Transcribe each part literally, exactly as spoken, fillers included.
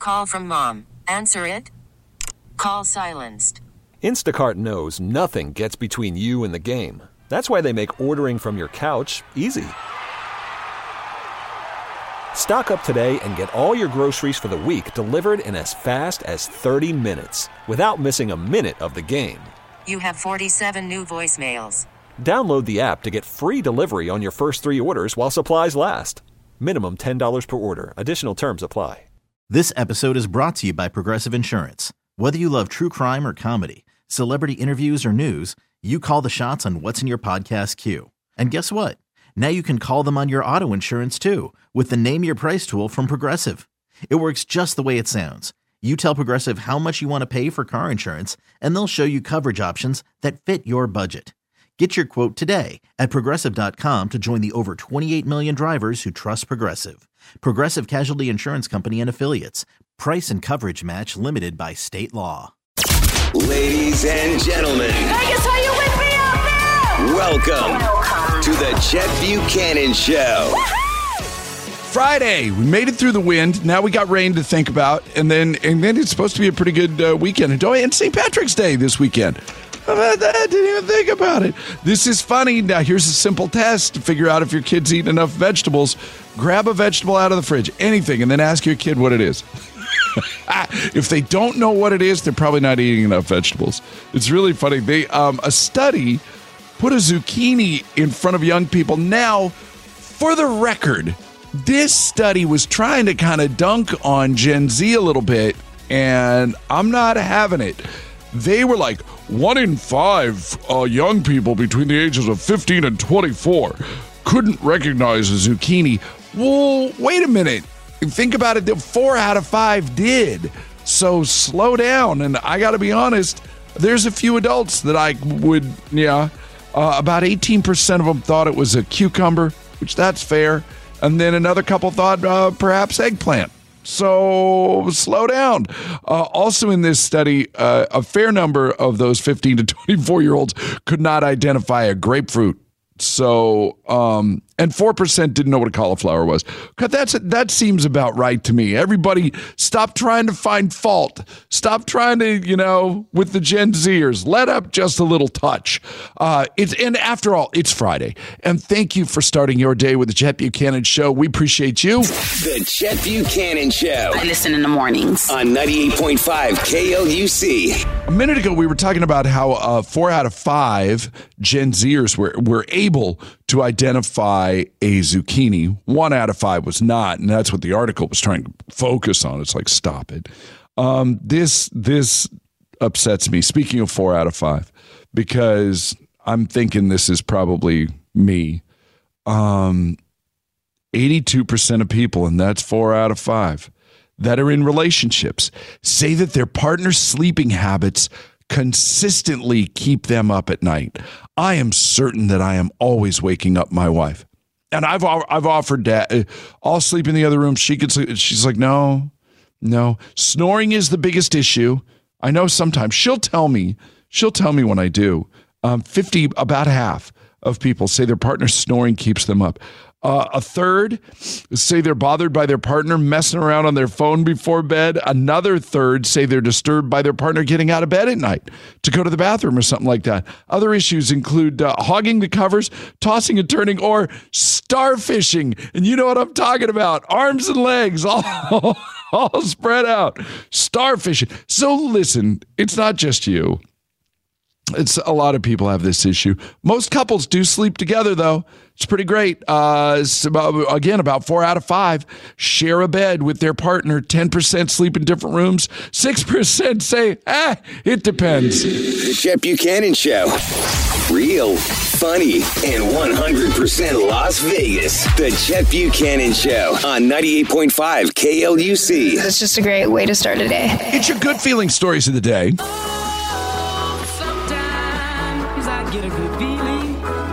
call from mom. Answer it. Call silenced. Instacart knows nothing gets between you and the game. That's why they make ordering from your couch easy. Stock up today and get all your groceries for the week delivered in as fast as thirty minutes without missing a minute of the game. You have forty-seven new voicemails. Download the app to get free delivery on your first three orders while supplies last. Minimum ten dollars per order. Additional terms apply. This episode is brought to you by Progressive Insurance. Whether you love true crime or comedy, celebrity interviews or news, you call the shots on what's in your podcast queue. And guess what? Now you can call them on your auto insurance too with the Name Your Price tool from Progressive. It works just the way it sounds. You tell Progressive how much you want to pay for car insurance, and they'll show you coverage options that fit your budget. Get your quote today at Progressive dot com to join the over twenty-eight million drivers who trust Progressive. Progressive Casualty Insurance Company and Affiliates. Price and coverage match limited by state law. Ladies and gentlemen. Vegas, are you with me out there? Welcome, Welcome. to the Chet Buchanan Show. Friday, we made it through the wind. Now we got rain to think about, and then and then it's supposed to be a pretty good uh, weekend. And, oh, and Saint Patrick's Day this weekend. I didn't even think about it. This is funny. Now, here's a simple test to figure out if your kid's eating enough vegetables. Grab a vegetable out of the fridge, anything, and then ask your kid what it is. If they don't know what it is, they're probably not eating enough vegetables. It's really funny. They um, a study put a zucchini in front of young people. Now, for the record, this study was trying to kind of dunk on Gen Z a little bit, and I'm not having it. They were like, one in five uh, young people between the ages of fifteen and twenty-four couldn't recognize a zucchini. Well, wait a minute. Think about it. Four out of five did. So slow down. And I got to be honest, there's a few adults that I would, yeah, uh, about eighteen percent of them thought it was a cucumber, which that's fair. And then another couple thought uh, perhaps eggplant. So slow down. Uh, also in this study, uh, a fair number of those fifteen to twenty-four year olds could not identify a grapefruit. So, um, and four percent didn't know what a cauliflower was. That's, that seems about right to me. Everybody stop trying to find fault. Stop trying to, you know, with the Gen Zers, let up just a little touch. Uh, it's, and after all, it's Friday. And thank you for starting your day with the Chet Buchanan Show. We appreciate you. The Chet Buchanan Show. I listen in the mornings. On ninety-eight point five K L U C. A minute ago, we were talking about how uh, four out of five Gen Zers were, were able to identify a zucchini. One out of five was not, and that's what the article was trying to focus on. It's like, stop it. Um, this this upsets me, speaking of four out of five, because I'm thinking this is probably me. Um, eighty-two percent of people, and that's four out of five, that are in relationships say that their partner's sleeping habits consistently keep them up at night. I am certain that I am always waking up my wife. And I've I've offered that. I'll sleep in the other room. She could sleep. She's like, no, no. Snoring is the biggest issue. I know sometimes she'll tell me, she'll tell me when I do. Um, fifty, about half of people say their partner's snoring keeps them up. Uh, a third say they're bothered by their partner messing around on their phone before bed. Another third say they're disturbed by their partner getting out of bed at night to go to the bathroom or something like that. Other issues include uh, hogging the covers, tossing and turning, or starfishing. And you know what I'm talking about. Arms and legs all, all spread out. Starfishing. So listen, it's not just you. It's a lot of people have this issue. Most couples do sleep together, though. It's pretty great. Uh, it's about, again, about four out of five share a bed with their partner. ten percent sleep in different rooms. six percent say, ah, it depends. The Chet Buchanan Show. Real, funny, and one hundred percent Las Vegas. The Chet Buchanan Show on ninety-eight point five K L U C. It's just a great way to start a day. It's your good feeling stories of the day. Get a good feeling,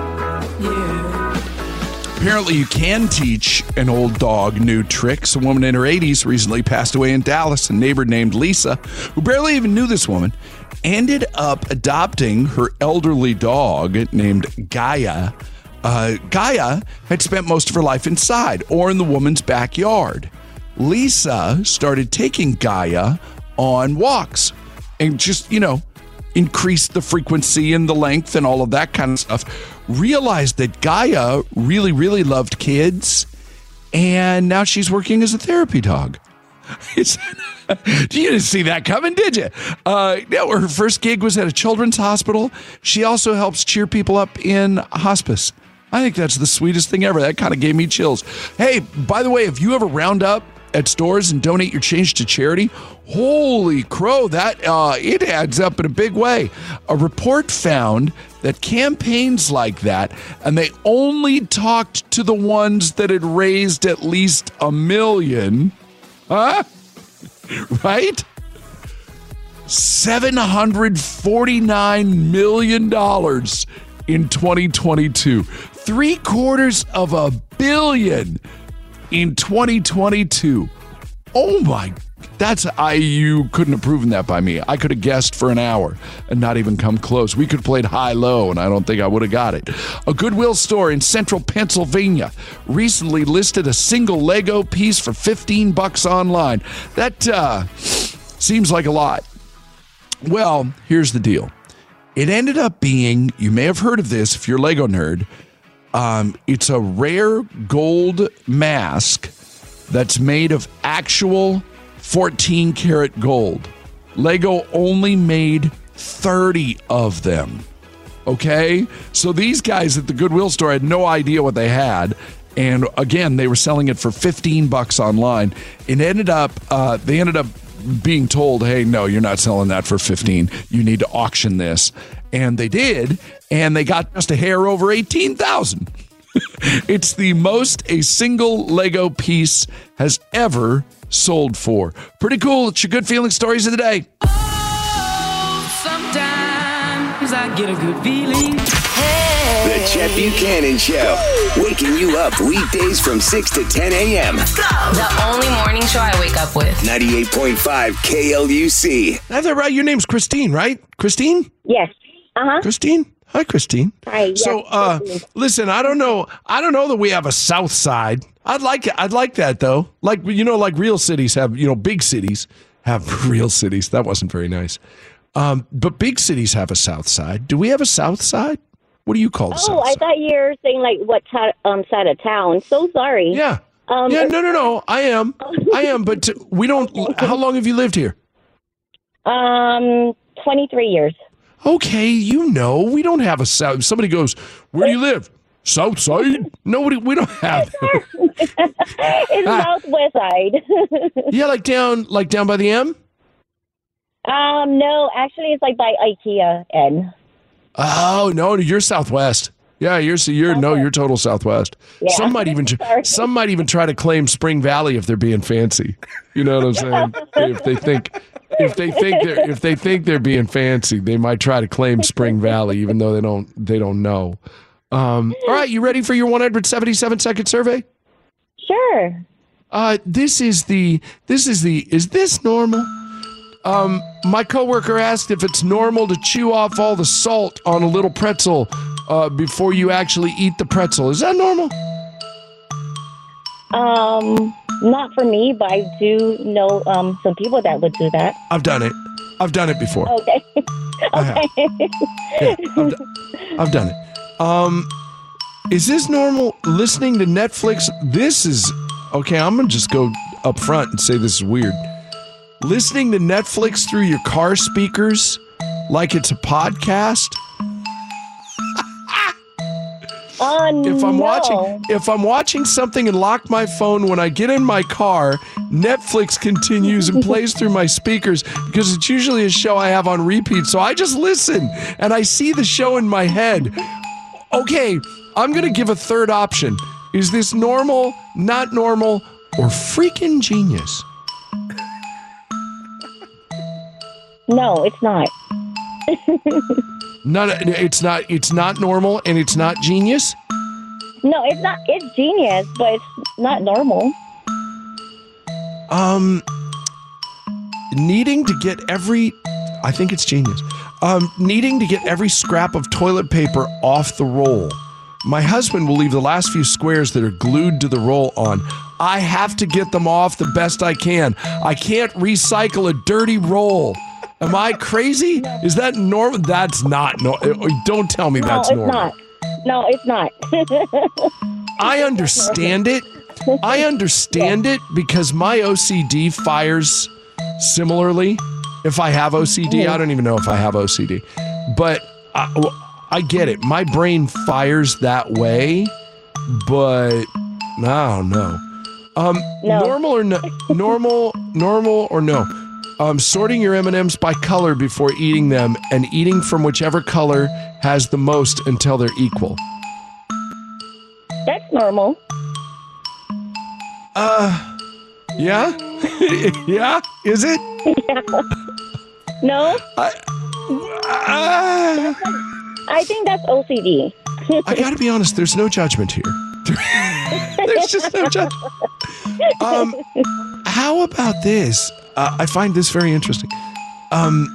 yeah. Apparently you can teach an old dog new tricks. A woman in her eighties recently passed away in Dallas. A neighbor named Lisa, who barely even knew this woman, ended up adopting her elderly dog named Gaia. Uh, Gaia had spent most of her life inside or in the woman's backyard. Lisa started taking Gaia on walks and just, you know, increased the frequency and the length and all of that kind of stuff. Realized that Gaia really, really loved kids. And now she's working as a therapy dog. It's, you didn't see that coming, did you? Uh, no, her first gig was at a children's hospital. She also helps cheer people up in hospice. I think that's the sweetest thing ever. That kind of gave me chills. Hey, by the way, if you ever round up at stores and donate your change to charity, holy crow, that uh, it adds up in a big way. A report found that campaigns like that, and they only talked to the ones that had raised at least a million, huh? Right? seven hundred forty-nine million dollars in twenty twenty-two. Three quarters of a billion in twenty twenty-two. Oh my, that's, I, you couldn't have proven that by me. I could have guessed for an hour and not even come close. We could have played high-low, and I don't think I would have got it. A Goodwill store in central Pennsylvania recently listed a single Lego piece for fifteen bucks online. That uh, seems like a lot. Well, here's the deal. It ended up being, you may have heard of this if you're a Lego nerd, um, it's a rare gold mask that's made of actual fourteen karat gold. Lego only made thirty of them. Okay? So these guys at the Goodwill store had no idea what they had. And again, they were selling it for fifteen bucks online. It ended up, uh, they ended up being told, hey, no, you're not selling that for fifteen. You need to auction this. And they did, and they got just a hair over eighteen thousand. It's the most a single Lego piece has ever sold for. Pretty cool. It's your good feeling stories of the day. Oh, sometimes I get a good feeling. The Chet Buchanan Show. Waking you up weekdays from six to ten a.m. The only morning show I wake up with. ninety-eight point five K L U C. I have that right. Your name's Christine, right? Christine? Yes. Uh-huh. Christine? Hi, Christine. Hi. Yes. So, uh, listen, I don't know. I don't know that we have a South Side. I'd like it. I'd like that, though. Like, you know, like real cities have, you know, big cities have real cities. That wasn't very nice. Um, but big cities have a South Side. Do we have a South Side? What do you call the Oh, South I Side? thought you were saying, like, what ta- um, side of town. So sorry. Yeah. Um, yeah, no, no, no. I am. I am. But t- we don't. How long have you lived here? Um, twenty-three years. Okay, you know, we don't have a South. If somebody goes, where do you live? South Side? Nobody, we don't have. It's Ah. southwest side. Yeah, like down, like down by the M? um, no, actually, it's like by IKEA end. Oh, no, you're Southwest. Yeah, you're, so you're, no, you're total Southwest. Yeah. Some might even, Sorry. some might even try to claim Spring Valley if they're being fancy. You know what I'm saying? If they think, if they think they're, if they think they're being fancy, they might try to claim Spring Valley, even though they don't, they don't know. Um, all right, you ready for your one hundred seventy-seven second survey? Sure. Uh, this is the, this is the, is this normal? Um, my coworker asked if it's normal to chew off all the salt on a little pretzel uh, before you actually eat the pretzel. Is that normal? Um, not for me, but I do know um some people that would do that. I've done it. I've done it before. Okay. I have. Okay. Yeah, I've, do- I've done it. Um, is this normal? Listening to Netflix? This is okay. I'm gonna just go up front and say this is weird. Listening to Netflix through your car speakers like it's a podcast. Oh, If I'm no. watching, if I'm watching something and lock my phone, when I get in my car, Netflix continues and plays through my speakers because it's usually a show I have on repeat. So I just listen and I see the show in my head. Okay, I'm going to give a third option. Is this normal, not normal, or freaking genius? No, it's not. None, it's not, it's not normal and it's not genius? No, it's not. It's genius, but it's not normal. Um, needing to get every, I think it's genius. Um, needing to get every scrap of toilet paper off the roll. My husband will leave the last few squares that are glued to the roll on. I have to get them off the best I can. I can't recycle a dirty roll. Am I crazy? No. Is that normal? That's not normal. Don't tell me no, that's it's normal. Not. No, it's not. I understand it. I understand it because my O C D fires similarly. If I have O C D, I don't even know if I have O C D. But I, I get it. My brain fires that way, but I don't know. Um, no. Normal or no? Normal, normal or no? Um, sorting your M and M's by color before eating them and eating from whichever color has the most until they're equal. That's normal. Uh, yeah? Yeah? Is it? Yeah. No? I, uh, I think that's O C D. I gotta be honest, there's no judgment here. There's just no judgment. Um, how about this? Uh, I find this very interesting. Um,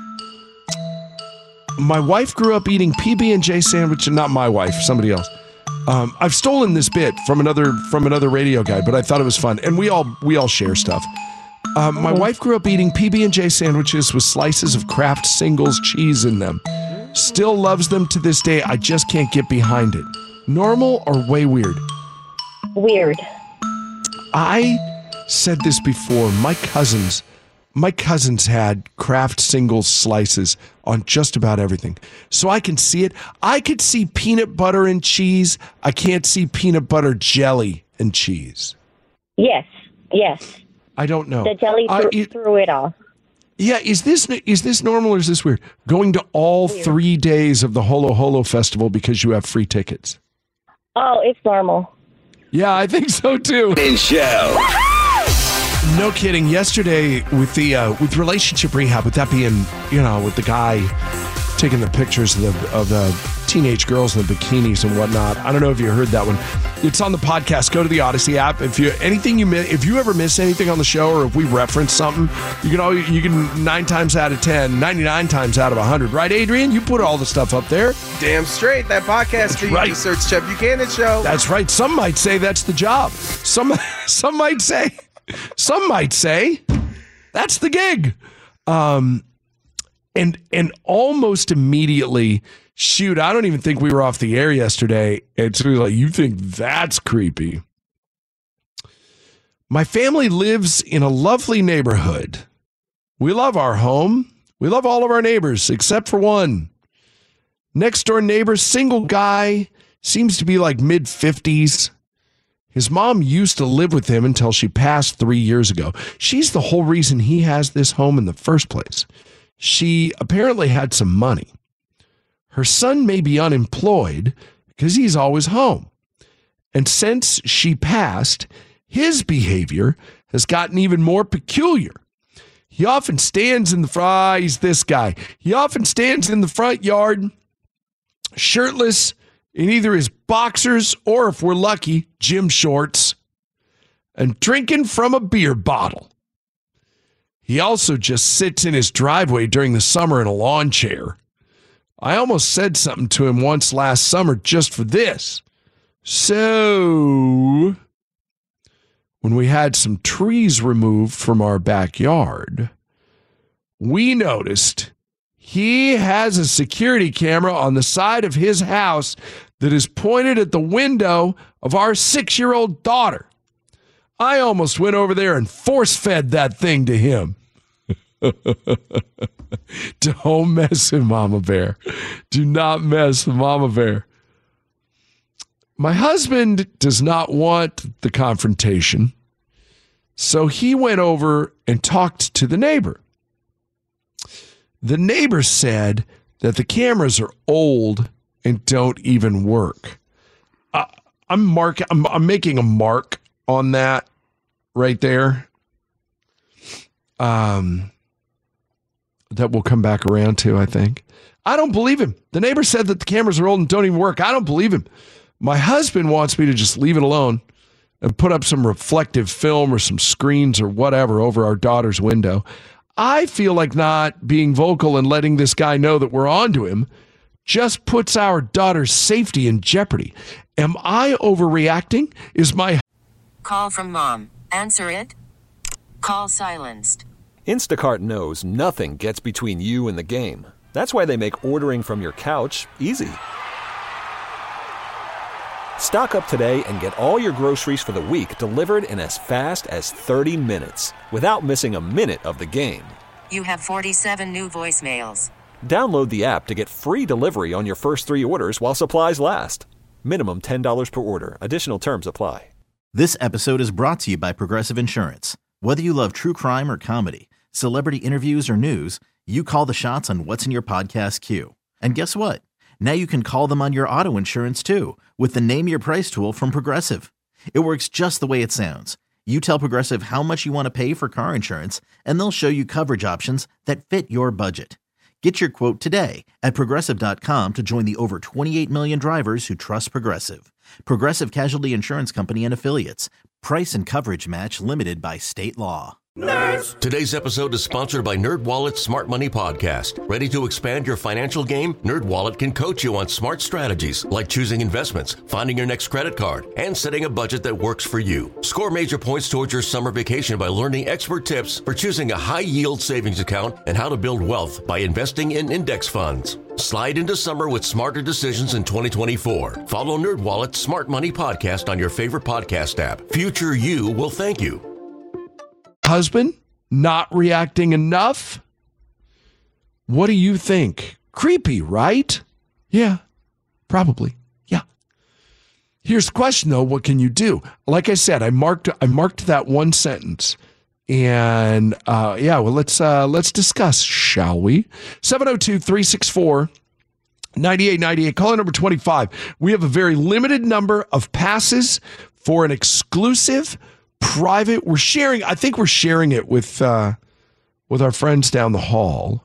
my wife grew up eating P B and J sandwiches. Not my wife, somebody else. Um, I've stolen this bit from another from another radio guy, but I thought it was fun, and we all we all share stuff. Um, my mm-hmm. wife grew up eating P B and J sandwiches with slices of Kraft Singles cheese in them. Still loves them to this day. I just can't get behind it. Normal or way weird? Weird. I said this before. My cousins, my cousins had Kraft Singles slices on just about everything. So I can see it. I could see peanut butter and cheese. I can't see peanut butter jelly and cheese. Yes. Yes. I don't know. The jelly I, threw, it, threw it off. Yeah, is this is this normal or is this weird? Going to all weird. three days of the Holo Holo Festival because you have free tickets. Oh, it's normal. Yeah, I think so too. And show. No kidding. Yesterday with the uh, with relationship rehab, with that being, you know, with the guy taking the pictures of the of the teenage girls in the bikinis and whatnot. I don't know if you heard that one. It's on the podcast. Go to the Odyssey app. If you anything you miss, if you ever miss anything on the show, or if we reference something, you can always, you can nine times out of ten, ninety-nine times out of a hundred, right, Adrian? You put all the stuff up there. Damn straight. That podcast feed, right. You search Chet Buchanan Show. That's right. Some might say that's the job. Some some might say. Some might say that's the gig. Um, and and almost immediately, shoot, I don't even think we were off the air yesterday. It's like, you think that's creepy. My family lives in a lovely neighborhood. We love our home. We love all of our neighbors, except for one. Next door neighbor, single guy, seems to be like mid fifties. His mom used to live with him until she passed three years ago. She's the whole reason he has this home in the first place. She apparently had some money. Her son may be unemployed because he's always home. And since she passed, his behavior has gotten even more peculiar. He often stands in the front, ah, he's this guy. He often stands in the front yard, shirtless, in either his boxers or, if we're lucky, gym shorts, and drinking from a beer bottle. He also just sits in his driveway during the summer in a lawn chair. I almost said something to him once last summer just for this. So, when we had some trees removed from our backyard, we noticed he has a security camera on the side of his house that is pointed at the window of our six-year-old daughter. I almost went over there and force-fed that thing to him. Don't mess with Mama Bear. Do not mess with Mama Bear. My husband does not want the confrontation, so he went over and talked to the neighbor. The neighbor said that the cameras are old and don't even work. Uh, I'm mark. I'm, I'm making a mark on that right there. Um, that we'll come back around to, I think. I don't believe him. The neighbor said that the cameras are old and don't even work. I don't believe him. My husband wants me to just leave it alone and put up some reflective film or some screens or whatever over our daughter's window. I feel like not being vocal and letting this guy know that we're on to him just puts our daughter's safety in jeopardy. Am I overreacting? Is my... Call from mom. Answer it. Call silenced. Instacart knows nothing gets between you and the game. That's why they make ordering from your couch easy. Stock up today and get all your groceries for the week delivered in as fast as thirty minutes without missing a minute of the game. You have forty-seven new voicemails. Download the app to get free delivery on your first three orders while supplies last. Minimum ten dollars per order. Additional terms apply. This episode is brought to you by Progressive Insurance. Whether you love true crime or comedy, celebrity interviews or news, you call the shots on what's in your podcast queue. And guess what? Now you can call them on your auto insurance too with the Name Your Price tool from Progressive. It works just the way it sounds. You tell Progressive how much you want to pay for car insurance, and they'll show you coverage options that fit your budget. Get your quote today at Progressive dot com to join the over twenty-eight million drivers who trust Progressive. Progressive Casualty Insurance Company and Affiliates. Price and coverage match limited by state law. Nerds. Today's episode is sponsored by NerdWallet's Smart Money Podcast. Ready to expand your financial game? NerdWallet can coach you on smart strategies like choosing investments, finding your next credit card, and setting a budget that works for you. Score major points towards your summer vacation by learning expert tips for choosing a high-yield savings account and how to build wealth by investing in index funds. Slide into summer with smarter decisions in twenty twenty-four. Follow NerdWallet's Smart Money Podcast on your favorite podcast app. Future you will thank you. Husband not reacting enough? What do you think? Creepy, right? Yeah, probably. Yeah. Here's the question, though. What can you do? Like I said, I marked I marked that one sentence. And uh, yeah, well, let's uh, let's discuss, shall we? seven oh two, three six four, nine eight nine eight. Caller number twenty-five. We have a very limited number of passes for an exclusive private. We're sharing. I think we're sharing it with uh, with our friends down the hall.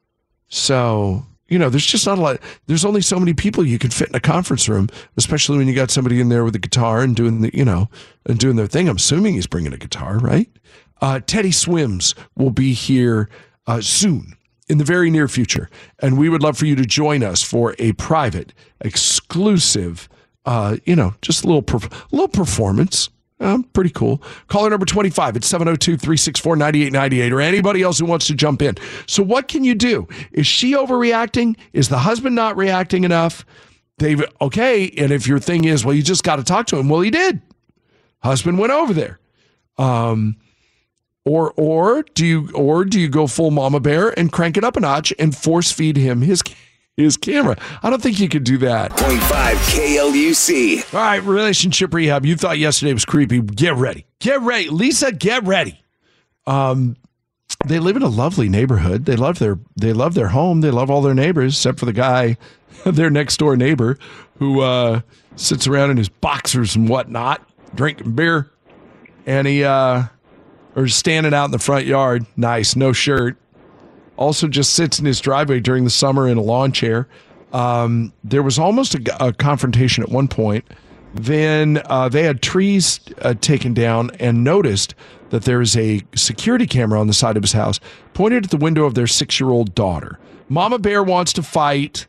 So, you know, there's just not a lot. There's only so many people you can fit in a conference room, especially when you got somebody in there with a guitar and doing the, you know, and doing their thing. I'm assuming he's bringing a guitar, right? Uh, Teddy Swims will be here uh, soon, in the very near future, and we would love for you to join us for a private, exclusive, uh, you know, just a little, perf- little performance. Um, pretty cool. Caller number twenty-five at seven oh two, three six four, nine eight nine eight, or anybody else who wants to jump in. So what can you do? Is she overreacting? Is the husband not reacting enough? They've, okay, and if your thing is, well, you just got to talk to him. Well, he did. Husband went over there. Um, or or do you or do you go full mama bear and crank it up a notch and force feed him his his camera? I don't think you could do that. point five K L U C. All right, relationship rehab. You thought yesterday was creepy. Get ready. Get ready. Lisa, get ready. Um, they live in a lovely neighborhood. They love their they love their home. They love all their neighbors, except for the guy, their next door neighbor, who uh, sits around in his boxers and whatnot, drinking beer. And he uh, or standing out in the front yard. Nice, no shirt. Also just sits in his driveway during the summer in a lawn chair. Um, there was almost a, a confrontation at one point. Then uh, they had trees uh, taken down and noticed that there is a security camera on the side of his house pointed at the window of their six-year-old daughter. Mama Bear wants to fight.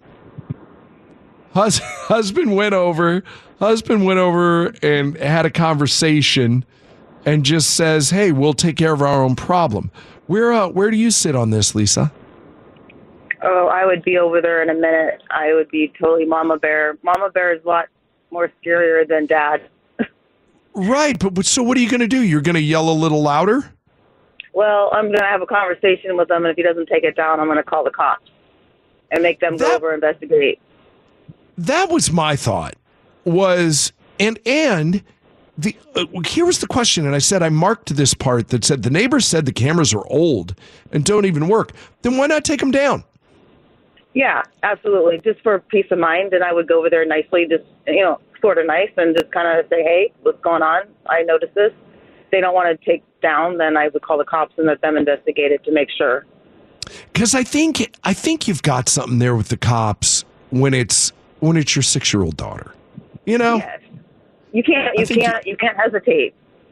Hus- husband went over. Husband went over and had a conversation and just says, hey, we'll take care of our own problem. Where uh, where do you sit on this, Lisa? Oh, I would be over there in a minute. I would be totally Mama Bear. Mama Bear is a lot more scarier than Dad. Right, but so what are you going to do? You're going to yell a little louder? Well, I'm going to have a conversation with him, and if he doesn't take it down, I'm going to call the cops and make them that, go over and investigate. That was my thought. Was and and. The, uh, here was the question, and I said I marked this part that said the neighbors said the cameras are old and don't even work. Then why not take them down? Yeah, absolutely. Just for peace of mind, and I would go over there nicely, just, you know, sort of nice, and just kind of say, hey, what's going on? I noticed this. If they don't want to take down, then I would call the cops and let them investigate it to make sure. Because I think I think you've got something there with the cops when it's when it's your six-year-old daughter. You know. Yes. You can't. You can't. You, you can't hesitate.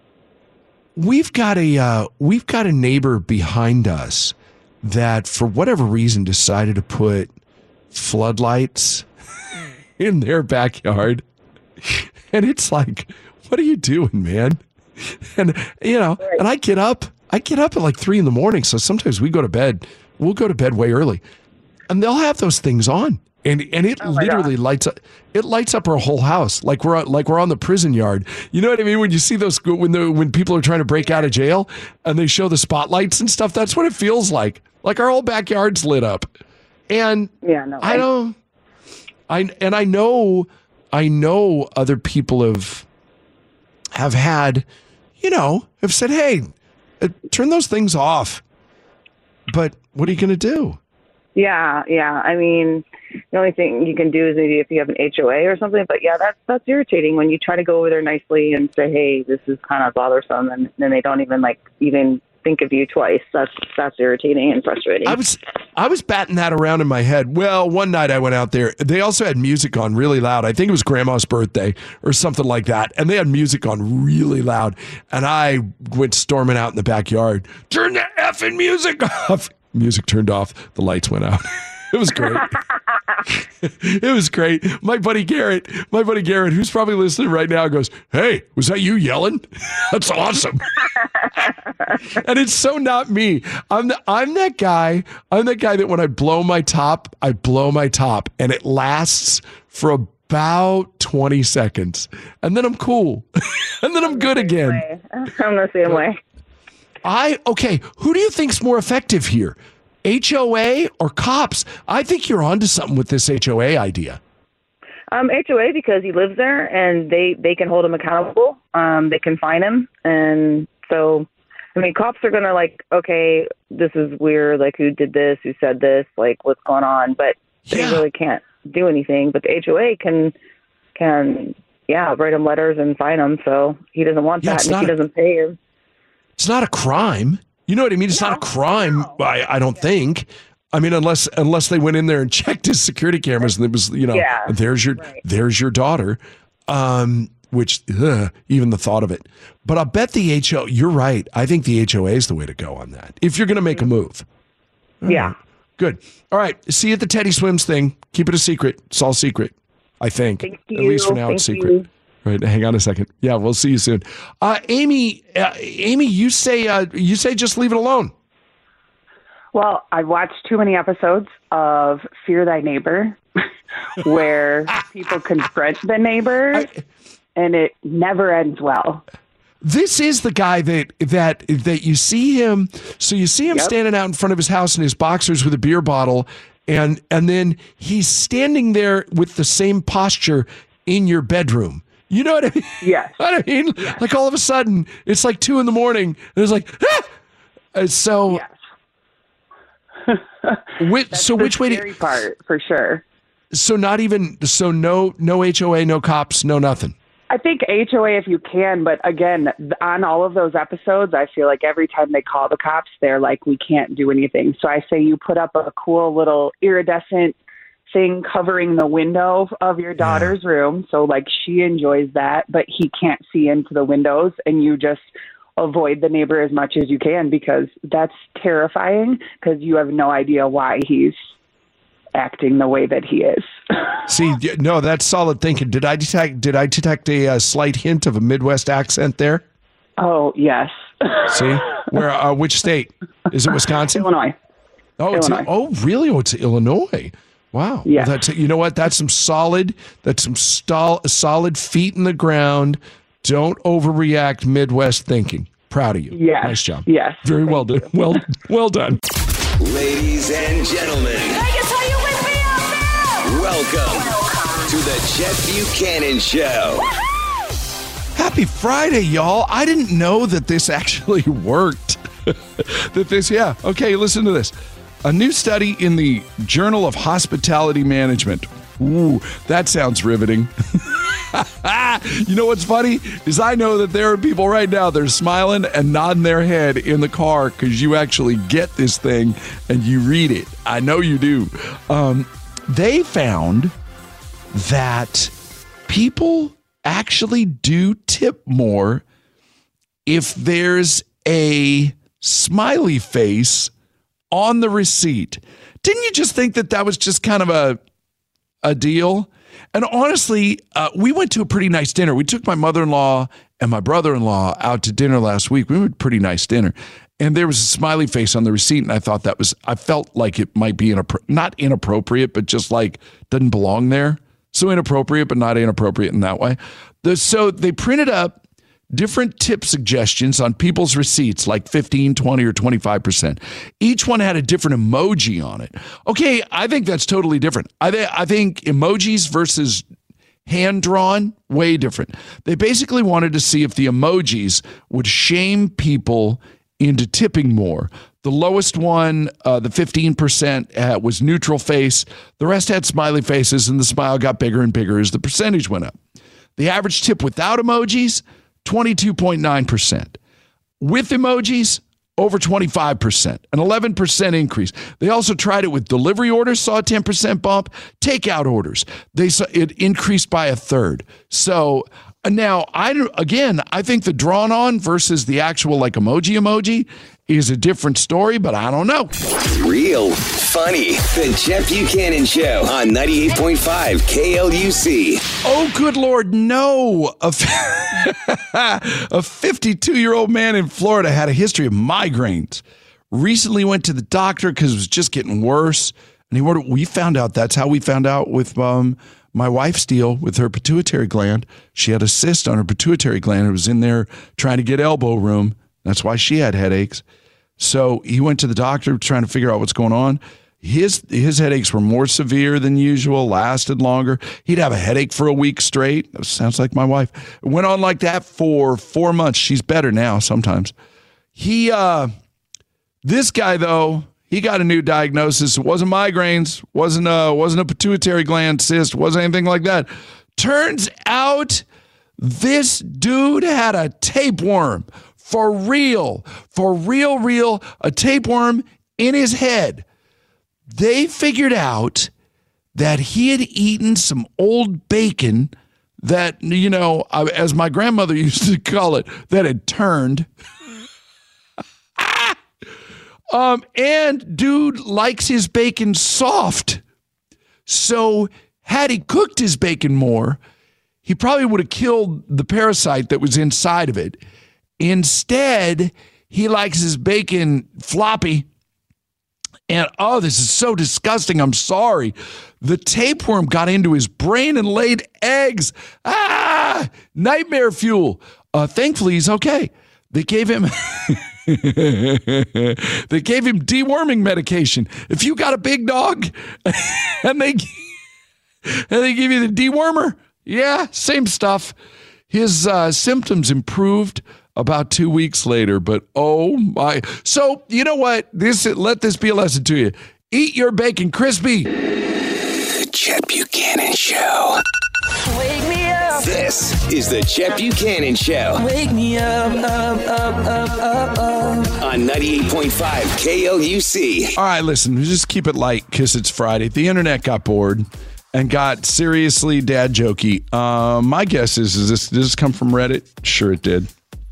We've got a uh, we've got a neighbor behind us that, for whatever reason, decided to put floodlights in their backyard, and it's like, what are you doing, man? And, you know, right. and I get up, I get up at like three in the morning. So sometimes we go to bed, we'll go to bed way early and they'll have those things on. And and it oh literally God. lights up. It lights up our whole house, like we're like we're on the prison yard. You know what I mean? When you see those when the when people are trying to break out of jail and they show the spotlights and stuff, that's what it feels like. Like our whole backyard's lit up. And yeah, no, I don't. I and I know I know other people have have had, you know, have said, hey, uh, turn those things off. But what are you going to do? Yeah, yeah. I mean, the only thing you can do is maybe if you have an H O A or something. But yeah, that's that's irritating when you try to go over there nicely and say, "Hey, this is kind of bothersome," and then they don't even like even think of you twice. That's that's irritating and frustrating. I was I was batting that around in my head. Well, one night I went out there. They also had music on really loud. I think it was Grandma's birthday or something like that, and they had music on really loud. And I went storming out in the backyard. Turn the effing music off. Music turned off. The lights went out. It was great. It was great. My buddy Garrett, my buddy Garrett, who's probably listening right now, goes, "Hey, was that you yelling? That's awesome." And it's so not me. I'm the, I'm that guy. I'm that guy that when I blow my top, I blow my top, and it lasts for about twenty seconds, and then I'm cool, and then I'm, I'm good again. Way. I'm the same but, way. I okay. Who do you think's more effective here, H O A or cops? I think you're onto something with this H O A idea. Um, H O A because he lives there and they, they can hold him accountable. Um, they can fine him, and so I mean, cops are gonna like, okay, this is weird. Like, who did this? Who said this? Like, what's going on? But they yeah. really can't do anything. But the H O A can can yeah write him letters and fine him. So he doesn't want yeah, that, and if he a- doesn't pay him. It's not a crime. You know what I mean? It's no, not a crime, no. I, I don't yeah. think. I mean, unless unless they went in there and checked his security cameras and it was, you know, yeah. there's your right. there's your daughter, um, which ugh, even the thought of it. But I'll bet the H O A, you're right. I think the H O A is the way to go on that if you're going to make a move. Yeah. Right. Good. All right. See you at the Teddy Swims thing. Keep it a secret. It's all secret, I think. Thank you. At least for now, Thank it's secret. You. Right, hang on a second. Yeah, we'll see you soon. Uh, Amy, uh, Amy, you say uh, you say just leave it alone. Well, I've watched too many episodes of Fear Thy Neighbor, where people confront the neighbors, I, and it never ends well. This is the guy that that that you see him. So you see him yep. standing out in front of his house in his boxers with a beer bottle, and and then he's standing there with the same posture in your bedroom. You know what I mean? Yeah. What I mean? Yes. Like all of a sudden, it's like two in the morning. And it's like, ah! so. Yes. Which, so which way? Scary part for sure. So not even so no no H O A, no cops, no nothing. I think H O A if you can, but again, on all of those episodes, I feel like every time they call the cops, they're like, we can't do anything. So I say you put up a cool little iridescent thing covering the window of your daughter's yeah. room, so like she enjoys that, but he can't see into the windows, and you just avoid the neighbor as much as you can, because that's terrifying, because you have no idea why he's acting the way that he is. See, no, that's solid thinking. Did I detect did I detect a, a slight hint of a Midwest accent there? Oh yes. See, where uh, which state is it? Wisconsin? Illinois. Oh, Illinois. It's, oh, really? Oh, it's Illinois. Wow. Yeah. Well, that's, you know what? That's some solid, that's some stall, solid feet in the ground. Don't overreact Midwest thinking. Proud of you. Yeah. Nice job. Yes. Very well done. Well, well done. Ladies and gentlemen. Vegas, are you with me out there? Welcome, Welcome to the Chet Buchanan Show. Happy Friday, y'all. I didn't know that this actually worked. that this, yeah. Okay, listen to this. A new study in the Journal of Hospitality Management. Ooh, that sounds riveting. You know what's funny is I know that there are people right now that are smiling and nodding their head in the car because you actually get this thing and you read it. I know you do. Um, they found that people actually do tip more if there's a smiley face on the receipt. Didn't you just think that that was just kind of a a deal? And honestly, uh, we went to a pretty nice dinner. We took my mother-in-law and my brother-in-law out to dinner last week. We went to a pretty nice dinner. And there was a smiley face on the receipt, and I thought that was, I felt like it might be inappro- not inappropriate, but just like doesn't belong there. So inappropriate, but not inappropriate in that way. The, so they printed up different tip suggestions on people's receipts, like fifteen, twenty, or twenty-five percent. Each one had a different emoji on it. Okay, I think that's totally different. I, th- I think emojis versus hand-drawn, way different. They basically wanted to see if the emojis would shame people into tipping more. The lowest one, uh, the fifteen percent, uh, was neutral face. The rest had smiley faces, and the smile got bigger and bigger as the percentage went up. The average tip without emojis, twenty-two point nine percent. With emojis, over twenty-five percent, an eleven percent increase. They also tried it with delivery orders, saw a ten percent bump. Takeout orders, they saw it increased by a third. So now, I again, I think the drawn on versus the actual like emoji emoji is a different story, but I don't know. Real funny. The Jeff Buchanan Show on ninety-eight point five K L U C. Oh, good Lord, no. A fifty-two-year-old man in Florida had a history of migraines. Recently went to the doctor because it was just getting worse. And he ordered, we found out, that's how we found out with um, my wife's deal with her pituitary gland. She had a cyst on her pituitary gland. It was in there trying to get elbow room. That's why she had headaches. So he went to the doctor trying to figure out what's going on. His his headaches were more severe than usual, lasted longer. He'd have a headache for a week straight. That sounds like my wife. It went on like that for four months. She's better now sometimes. He, uh, this guy, though, he got a new diagnosis. It wasn't migraines, wasn't a, wasn't a pituitary gland cyst, wasn't anything like that. Turns out this dude had a tapeworm. For real, for real, real, a tapeworm in his head. They figured out that he had eaten some old bacon that, you know, as my grandmother used to call it, that had turned. um, and dude likes his bacon soft. So had he cooked his bacon more, he probably would have killed the parasite that was inside of it. Instead, he likes his bacon floppy. And, oh, this is so disgusting. I'm sorry. The tapeworm got into his brain and laid eggs. Ah, nightmare fuel. Uh, thankfully, he's okay. They gave him they gave him deworming medication. If you got a big dog and they, and they give you the dewormer, yeah, same stuff. His uh, symptoms improved about two weeks later, but oh my. So, you know what? This let this be a lesson to you. Eat your bacon crispy. The Chet Buchanan Show. Wake me up. This is the Chet Buchanan Show. Wake me up, up, up, up, up, up. On ninety-eight point five K L U C. All right, listen, just keep it light because it's Friday. The internet got bored and got seriously dad jokey. Uh, my guess is, is this, does this come from Reddit? Sure it did.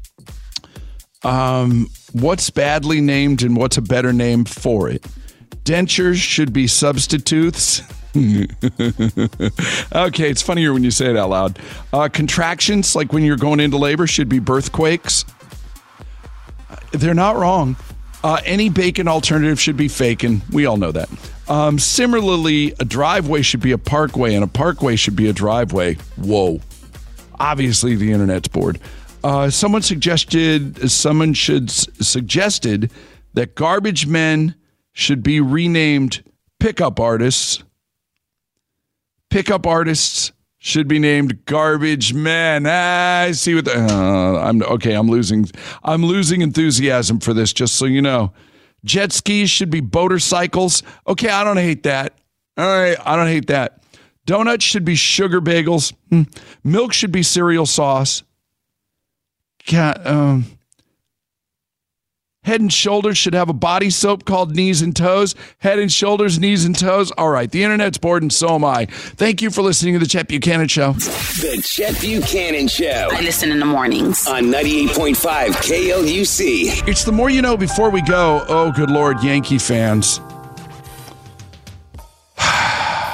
Um, what's badly named and what's a better name for it? Dentures should be substitutes. Okay, it's funnier when you say it out loud. Uh, contractions, like when you're going into labor, should be birthquakes. They're not wrong. Uh, any bacon alternative should be fakin'. We all know that. Um, similarly, a driveway should be a parkway, and a parkway should be a driveway. Whoa. Obviously, the internet's bored. Uh, someone suggested, someone should suggested that garbage men should be renamed pickup artists. Pickup artists should be named garbage men. Ah, I see what the, uh, I'm okay. I'm losing. I'm losing enthusiasm for this. Just so you know, jet skis should be motorcycles. Okay, I don't hate that. All right, I don't hate that. Donuts should be sugar bagels. Hmm. Milk should be cereal sauce. Cat, um, Head and Shoulders should have a body soap called Knees and Toes. Head and Shoulders, Knees and Toes. All right, the internet's bored and so am I. Thank you for listening to the Chet Buchanan Show. The Chet Buchanan Show. I listen in the mornings. On ninety-eight point five K L U C. It's the more you know. Before we go, oh, good Lord, Yankee fans.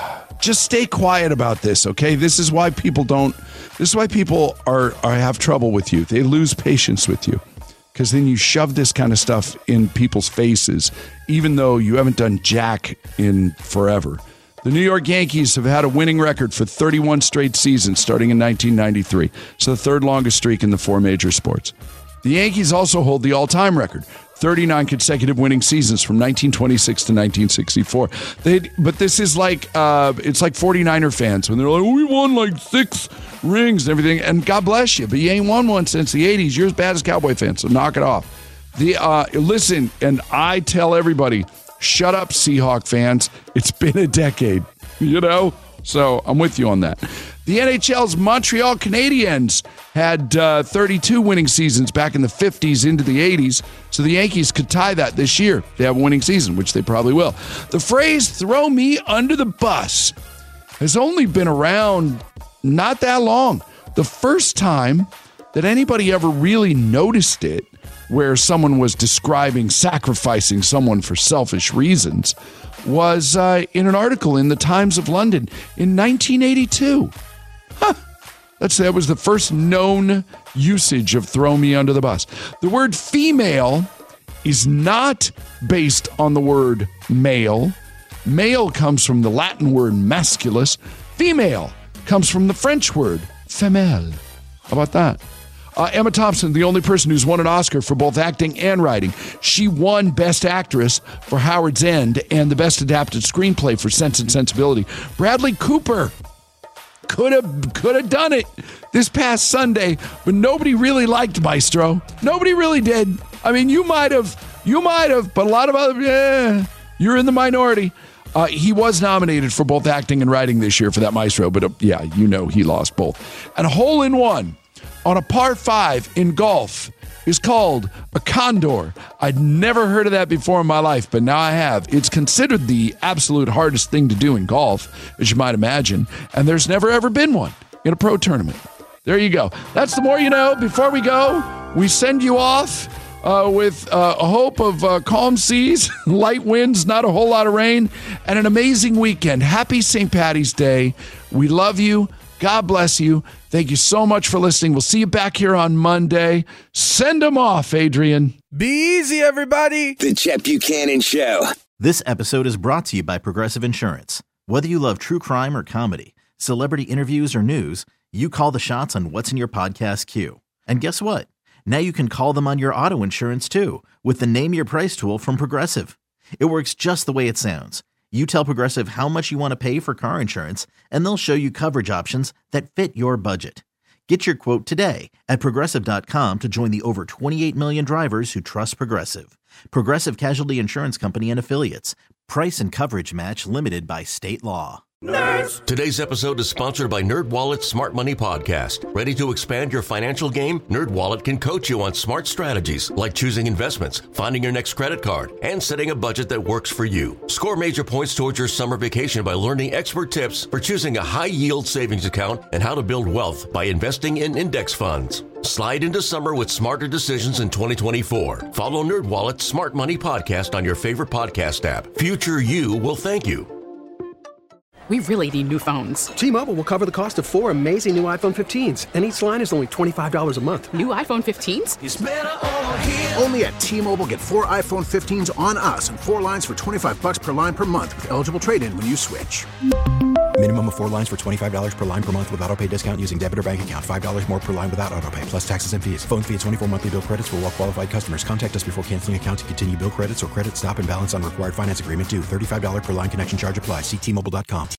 just stay quiet about this, okay? This is why people don't, this is why people are, are have trouble with you. They lose patience with you because then you shove this kind of stuff in people's faces, even though you haven't done jack in forever. The New York Yankees have had a winning record for thirty-one straight seasons starting in nineteen ninety-three. It's the third longest streak in the four major sports. The Yankees also hold the all-time record, thirty-nine consecutive winning seasons from nineteen twenty-six to nineteen sixty-four. They, but this is like, uh, it's like 49er fans when they're like, we won like six rings and everything. And God bless you, but you ain't won one since the eighties. You're as bad as Cowboy fans, so knock it off. The uh, listen, and I tell everybody, shut up, Seahawk fans. It's been a decade, you know? So I'm with you on that. The N H L's Montreal Canadiens had uh, thirty-two winning seasons back in the fifties into the eighties, so the Yankees could tie that this year. They have a winning season, which they probably will. The phrase, throw me under the bus, has only been around not that long. The first time that anybody ever really noticed it, where someone was describing sacrificing someone for selfish reasons, was uh, in an article in the Times of London in nineteen eighty-two. Huh. That's, that was the first known usage of throw me under the bus. The word female is not based on the word male. Male comes from the Latin word masculus. Female comes from the French word femelle. How about that? Uh, Emma Thompson, the only person who's won an Oscar for both acting and writing. She won Best Actress for Howard's End and the Best Adapted Screenplay for Sense and Sensibility. Bradley Cooper could have could have done it this past Sunday, but nobody really liked Maestro. Nobody really did. I mean, you might have, you might have, but a lot of other, yeah, you're in the minority. Uh, he was nominated for both acting and writing this year for that Maestro, but uh, yeah, you know he lost both. And a hole in one on a par five in golf is called a condor. I'd never heard of that before in my life, but now I have. It's considered the absolute hardest thing to do in golf, as you might imagine, and there's never ever been one in a pro tournament. There you go. That's the more you know. Before we go, we send you off uh, with uh, a hope of uh, calm seas, light winds, not a whole lot of rain, and an amazing weekend. Happy Saint Patty's Day. We love you. God bless you. Thank you so much for listening. We'll see you back here on Monday. Send them off, Adrian. Be easy, everybody. The Chet Buchanan Show. This episode is brought to you by Progressive Insurance. Whether you love true crime or comedy, celebrity interviews or news, you call the shots on what's in your podcast queue. And guess what? Now you can call them on your auto insurance too with the Name Your Price tool from Progressive. It works just the way it sounds. You tell Progressive how much you want to pay for car insurance, and they'll show you coverage options that fit your budget. Get your quote today at Progressive dot com to join the over twenty-eight million drivers who trust Progressive. Progressive Casualty Insurance Company and Affiliates. Price and coverage match limited by state law. Nerds. Today's episode is sponsored by NerdWallet's Smart Money Podcast. Ready to expand your financial game? NerdWallet can coach you on smart strategies like choosing investments, finding your next credit card, and setting a budget that works for you. Score major points towards your summer vacation by learning expert tips for choosing a high-yield savings account and how to build wealth by investing in index funds. Slide into summer with smarter decisions in twenty twenty-four. Follow NerdWallet's Smart Money Podcast on your favorite podcast app. Future you will thank you. We really need new phones. T-Mobile will cover the cost of four amazing new iPhone fifteens, and each line is only twenty-five dollars a month. New iPhone fifteens? It's better over here. Only at T-Mobile, get four iPhone fifteens on us and four lines for twenty-five dollars per line per month with eligible trade-in when you switch. Minimum of four lines for twenty-five dollars per line per month with autopay discount using debit or bank account. five dollars more per line without autopay, plus taxes and fees. Phone fee at twenty-four monthly bill credits for well-qualified customers. Contact us before canceling account to continue bill credits or credit stop and balance on required finance agreement due. thirty-five dollars per line connection charge applies. See T Mobile dot com.